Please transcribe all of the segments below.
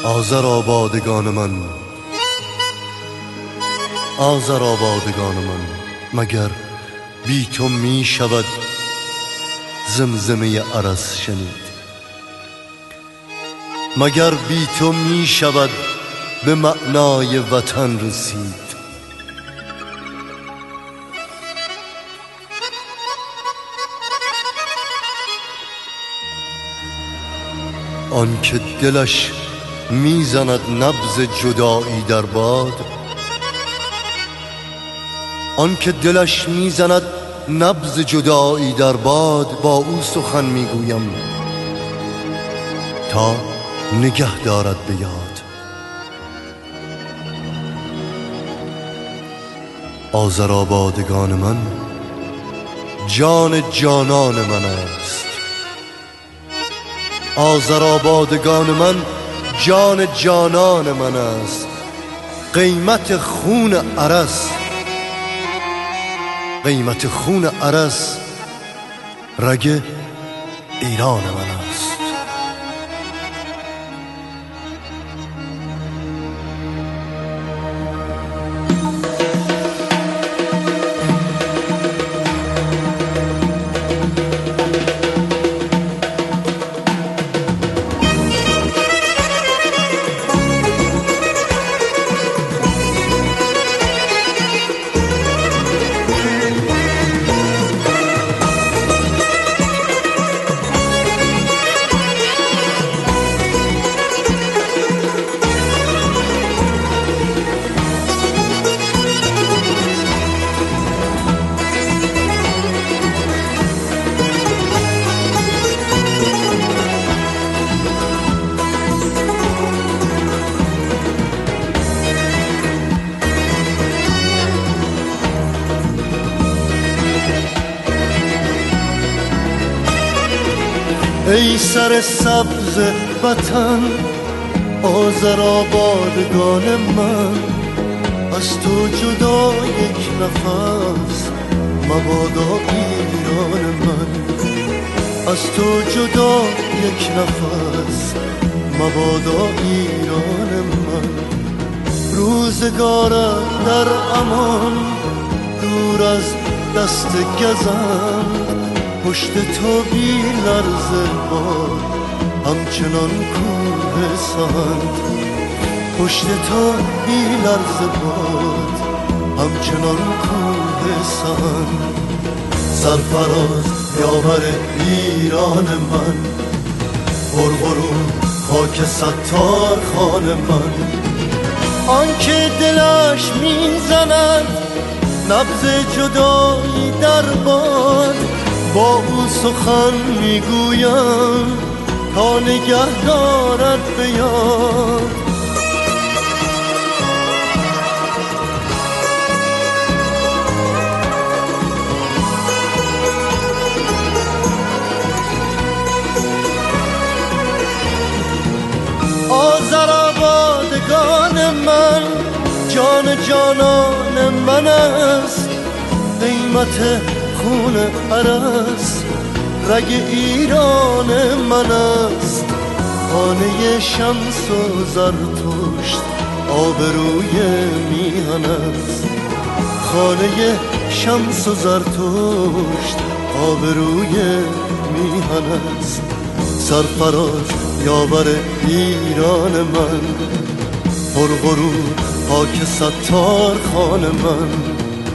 آذرآبادگان من، آذرآبادگان من، مگر بی تو می شود زمزمه ارس شنید؟ مگر بی تو می شود به معنای وطن رسید؟ آن که دلش میزند نبض جدایی در باد، آن که دلش میزند نبض جدایی در باد، با او سخن میگویم تا نگه دارد به یاد. آذرآبادگان من جان جانان من است، آذرآبادگان من جان جانان من است. قیمت خون ارس، قیمت خون ارس رگ ایران من است. ای سر سبز وطن، آذرآبادگان من، از تو جدا یک نفس مبادا ایران من. از تو جدا یک نفس مبادا ایران من. روزگارم در امان دور از دست گزند، پشت تو بی لرزه باد همچنان کوه سنگ. پشت تو بی لرزه باد همچنان کوه سنگ. سرفراز یاور ایران من، پرغرور خاک ستار خان من. آنکه دلش میزند نبض جدایی در باد، با او سخن میگویم تا نگه دارد به یاد. آذرآبادگان من جان جانان من است. قیمت خون ارس رگ ایران من است. خانه شمس و زرتشت آبروی میهن است. خانه شمس و زرتشت آبروی میهن است. سرفراز یاور ایران من، پرغرور خاک ستار خان من.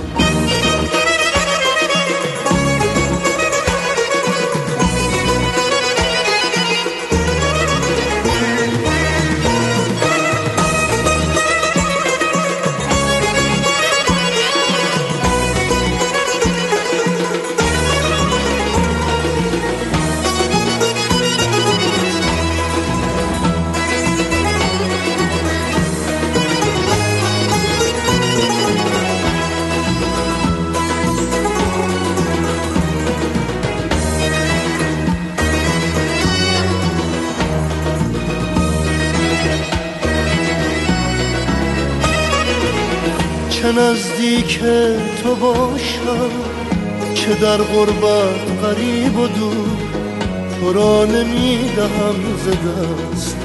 چه نزدیک تو باشم، چه در غربت غریب و دور، تو را نمیدهم ز دست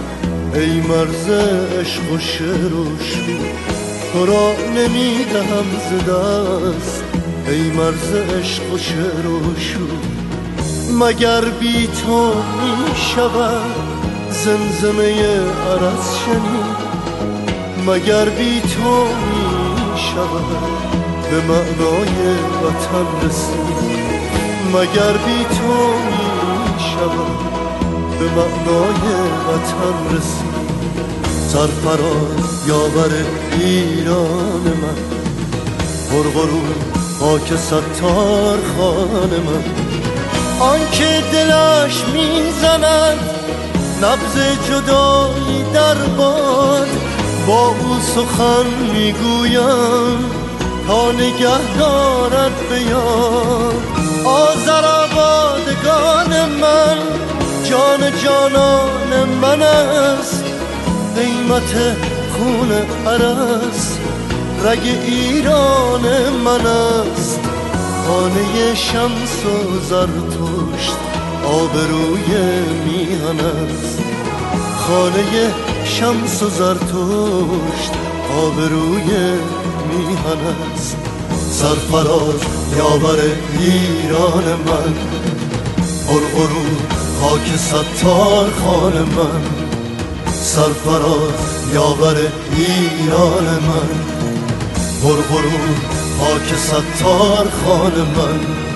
ای مرز عشق و شعر و شور تو را نمیدهم ز دست ای مرز عشق و شعر و شور مگر بی تو می شود زمزمه عرض شنید مگر بی تو می شود به معنای وطن رسید مگر بی تو می شود به معنای وطن رسید سرفراز یاور ایران من پرغرور خاک ستار خان من آنکه دلش میزند نبض جدایی در باد با او سخن میگویم تا نگه دارد به یاد آذرآبادگان من جان جانان من است قیمت خون عرس رگ ایران من است خانه شمس و زرتشت آبروی میهن است خانه شمس و زرتشت آبروی میهن است سرفراز یاور ایران من پرغرور خاک ستار خان من سرفراز یاور ایران من پرغرور خاک ستار خان من